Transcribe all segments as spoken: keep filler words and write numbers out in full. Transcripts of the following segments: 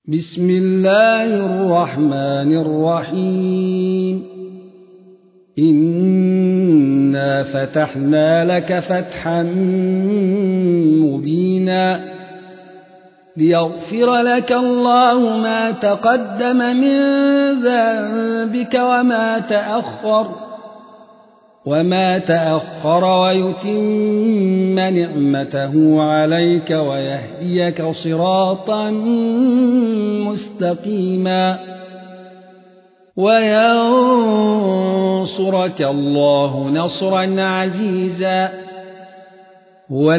بسم الله الرحمن الرحيم إنا فتحنا لك فتحا مبينا ليغفر لك الله ما تقدم من ذنبك وما تأخر وما تأخر ويتم نعمته عليك ويهديك صراطا مستقيما وينصرك الله نصرا عزيزا هو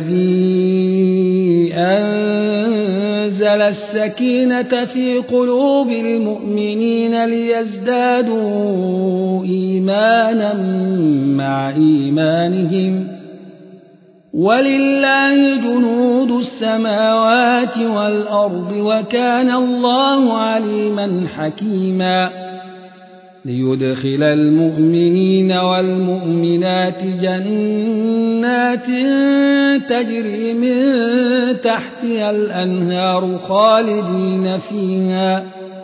الذي أنزل السكينة في قلوب المؤمنين ليزدادوا إيمانا مع إيمانهم ولله جنود السماوات والأرض وكان الله عليما حكيما ليدخل المؤمنين والمؤمنات جنات تجري من تحتها الأنهار خالدين فيها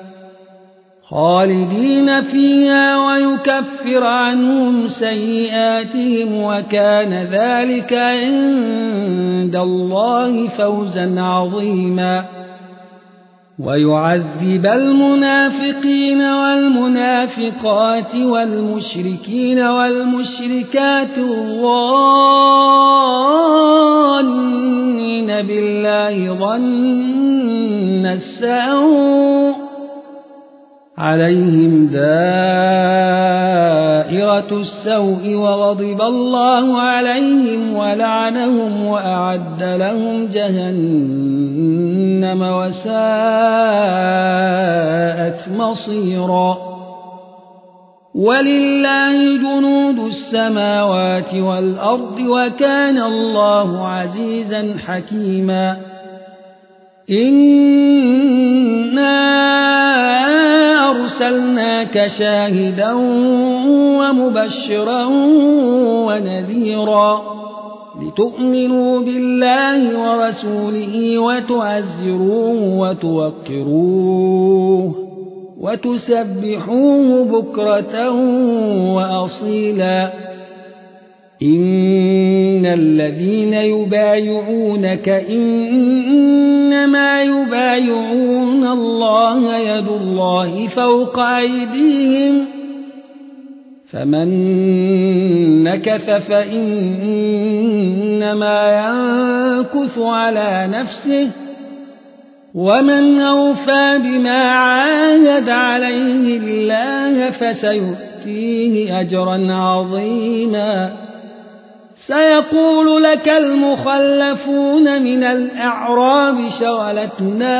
خالدين فيها ويكفر عنهم سيئاتهم وكان ذلك عند الله فوزا عظيما ويعذب المنافقين والمنافقات والمشركين والمشركات الظانين بالله ظن السوء عليهم دائرة السوء وغضب الله عليهم ولعنهم وأعد لهم جهنم وساءت مصيرا ولله جنود السماوات والأرض وكان الله عزيزا حكيما إنا أرسلناك شاهدا ومبشرا ونذيرا لتؤمنوا بالله ورسوله وتعزروه وتوقروه وتسبحوه بكرة وأصيلا إن الذين يبايعونك إنما يبايعون الله يد الله فوق أيديهم فمن نكث فإنما ينكث على نفسه ومن أوفى بما عاهد عليه الله فسيؤتيه أجرا عظيما سيقول لك المخلفون من الأعراب شغلتنا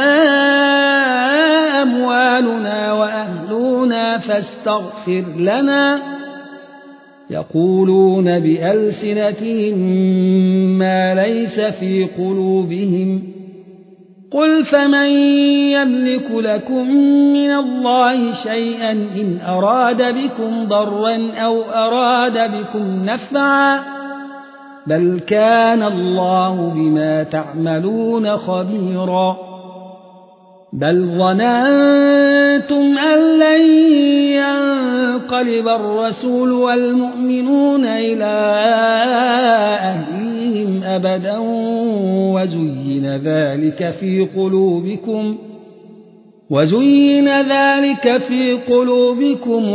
أموالنا وأهلنا فاستغفر لنا يقولون بألسنتهم ما ليس في قلوبهم قل فمن يملك لكم من الله شيئا إن أراد بكم ضرا أو أراد بكم نفعا بل كان الله بما تعملون خبيرا بل ظننتم أن لن ينقلب الرسول والمؤمنون إلى أهليهم أبدا وزين ذلك في قلوبكم وزين ذلك في قلوبكم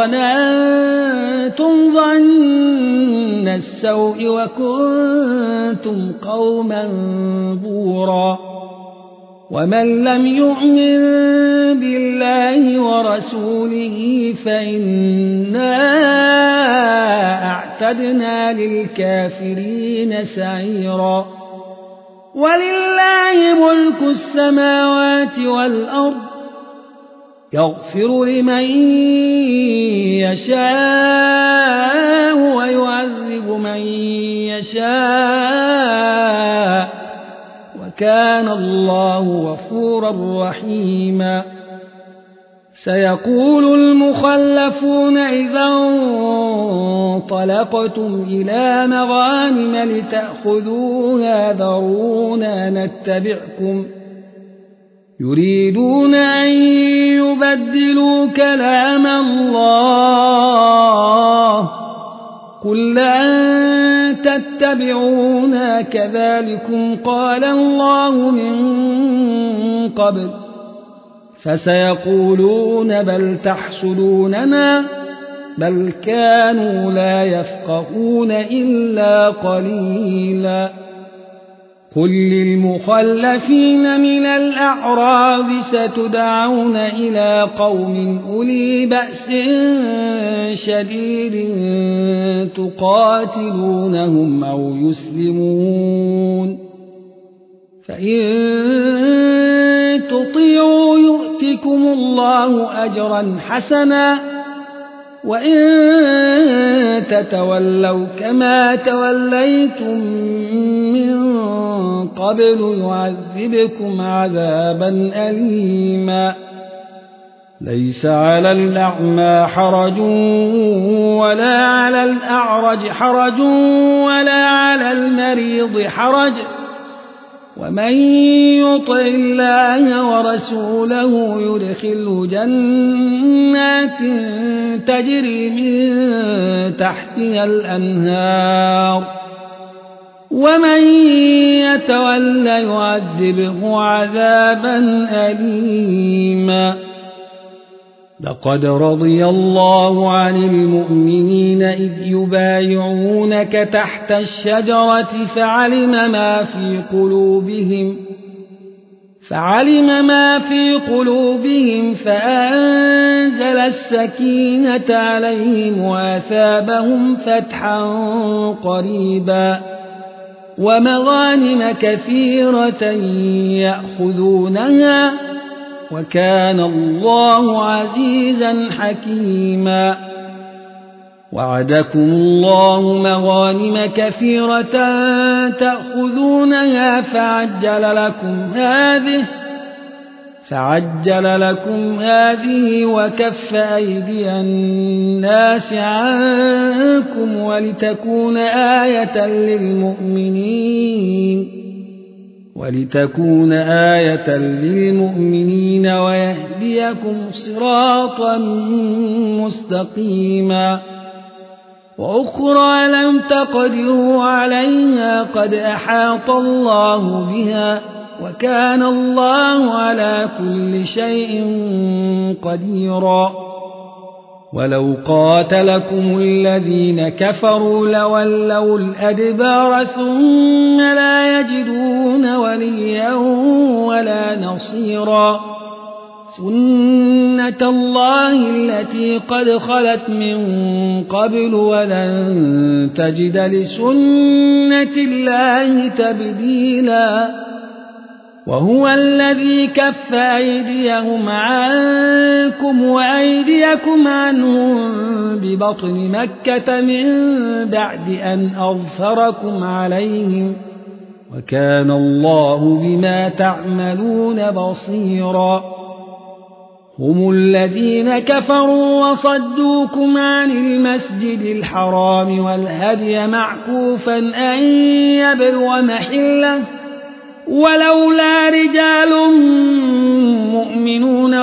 وظننتم ظن السوء وكنتم قوما بورا ومن لم يؤمن بالله ورسوله فإنا أعتدنا للكافرين سعيرا ولله ملك السماوات والأرض يغفر لمن يشاء ويعذب من يشاء وكان الله غفورا رحيما سيقول المخلفون إذا انطلقتم إلى مغانم لتأخذوها ذرونا نتبعكم يريدون أن يبدلوا كلام الله قل لن تتبعونا كذلكم قال الله من قبل فسيقولون بل تحسدوننا بل كانوا لا يفقهون إلا قليلا قل للمخلفين من الأعراب ستدعون إلى قوم أولي بأس شديد تقاتلونهم أو يسلمون فإن تطيعوا يؤتكم الله أجرا حسنا وإن تتولوا كما توليتم من قبل يعذبكم عذابا أليما ليس على الأعمى حرج ولا على الأعرج حرج ولا على المريض حرج ومن يطع الله ورسوله يدخله جنات تجري من تحتها الأنهار ومن يتول يعذبه عذابا أليما لقد رضي الله عن المؤمنين إذ يبايعونك تحت الشجرة فعلم ما في قلوبهم فعلم ما في قلوبهم فأنزل السكينة عليهم وأثابهم فتحا قريبا ومغانم كثيرة يأخذونها وكان الله عزيزا حكيما وعدكم الله مغانم كثيرة تأخذونها فعجل لكم هذه فعجل لكم هذه وكف أيدي الناس عنكم ولتكون آية للمؤمنين ولتكون آية للمؤمنين ويهديكم صراطا مستقيما وأخرى لم تقدروا عليها قد أحاط الله بها وكان الله على كل شيء قديرا ولو قاتلكم الذين كفروا لولوا الأدبار ثم لا يجدون وليا ولا نصيرا سنة الله التي قد خلت من قبل ولن تجد لسنة الله تبديلا وهو الذي كف أيديهم عنكم وأيديكم عنهم ببطن مكة من بعد أن أظفركم عليهم وكان الله بما تعملون بصيرا هم الذين كفروا وصدوكم عن المسجد الحرام والهدي معكوفا أن يبلغ محله ولولا رجال مؤمنون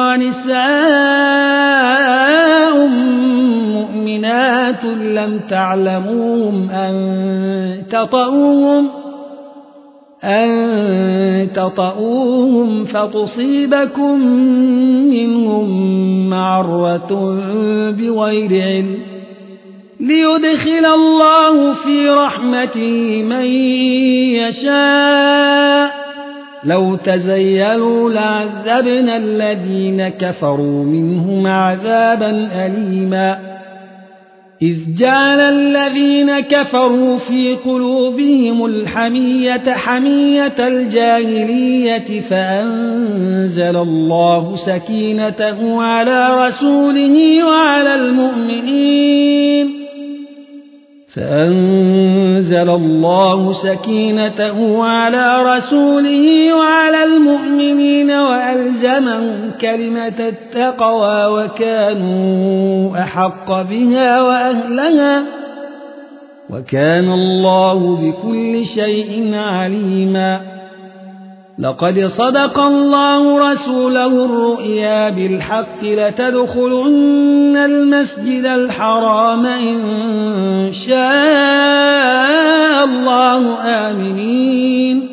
ونساء مؤمنات لم تعلموهم أن تطؤوهم أن تطؤوهم فتصيبكم منهم معرة بغير علم ليدخل الله في رحمته من يشاء لو تزيلوا لعذبنا الذين كفروا منهم عذابا أليما إذ جعل الذين كفروا في قلوبهم الحمية حمية الجاهلية فأنزل الله سكينته على رسوله وعلى المؤمنين فأنزل الله سكينته على رسوله وعلى المؤمنين وألزمهم كلمة التقوى وكانوا أحق بها وأهلها وكان الله بكل شيء عليما لقد صدق الله رسوله الرؤيا بالحق لتدخلن المسجد الحرام إن شاء الله آمنين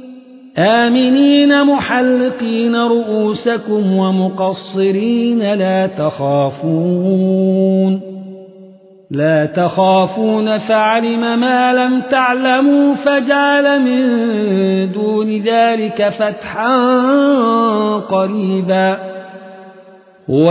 آمنين محلقين رؤوسكم ومقصرين لا تخافون لا تخافون فعلم ما لم تعلموا فجعل من دون ذلك فتحا قريبا هو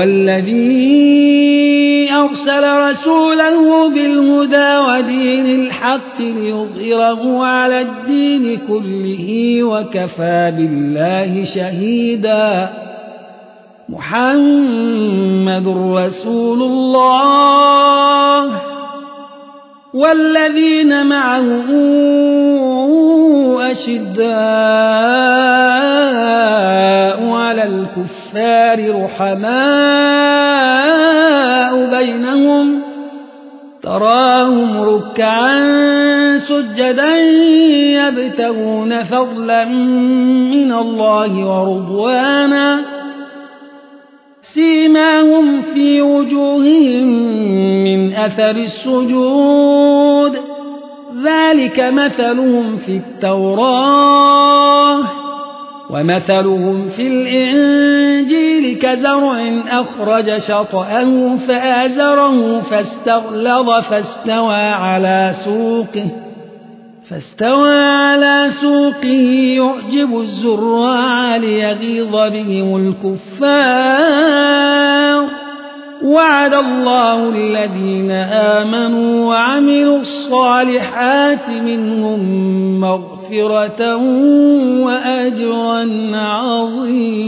الذي أرسل رسوله بالهدى ودين الحق ليظهره على الدين كله وكفى بالله شهيدا محمد رسول الله والذين معه أشداء على الكفار رحماء بينهم تراهم ركعا سجدا يبتغون فضلا من الله ورضوانا سيماهم في وجوههم من أثر السجود ذلك مثلهم في التوراة ومثلهم في الإنجيل كزرع أخرج شطأه فآزره فاستغلظ فاستوى على سوقه فاستوى على سوقه يعجب الزراع ليغيظ بهم الكفار وعد الله الذين آمنوا وعملوا الصالحات منهم مغفرة وأجرا عظيما.